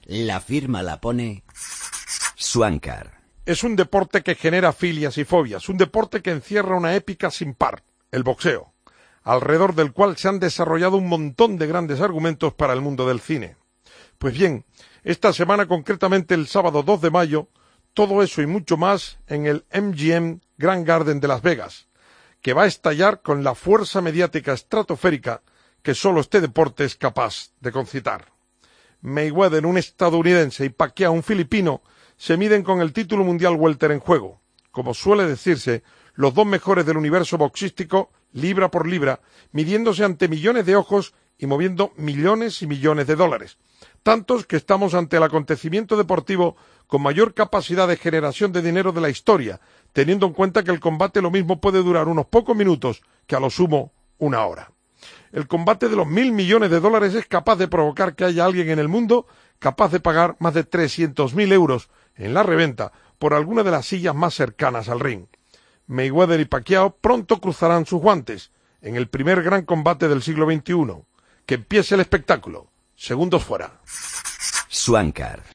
La firma la pone Swankar. Es un deporte que genera filias y fobias, un deporte que encierra una épica sin par, el boxeo, alrededor del cual se han desarrollado un montón de grandes argumentos para el mundo del cine. Pues bien, esta semana, concretamente el sábado 2 de mayo, todo eso y mucho más en el MGM Grand Garden de Las Vegas, que va a estallar con la fuerza mediática estratosférica que solo este deporte es capaz de concitar. Mayweather, un estadounidense, y Pacquiao, un filipino, se miden con el título mundial welter en juego. Como suele decirse, los dos mejores del universo boxístico, libra por libra, midiéndose ante millones de ojos y moviendo millones y millones de dólares. Tantos que estamos ante el acontecimiento deportivo con mayor capacidad de generación de dinero de la historia, teniendo en cuenta que el combate lo mismo puede durar unos pocos minutos que a lo sumo una hora. El combate de los 1.000 millones de dólares es capaz de provocar que haya alguien en el mundo capaz de pagar más de 300.000 euros en la reventa por alguna de las sillas más cercanas al ring. Mayweather y Pacquiao pronto cruzarán sus guantes en el primer gran combate del siglo XXI. Que empiece el espectáculo. Segundos fuera. Swankar.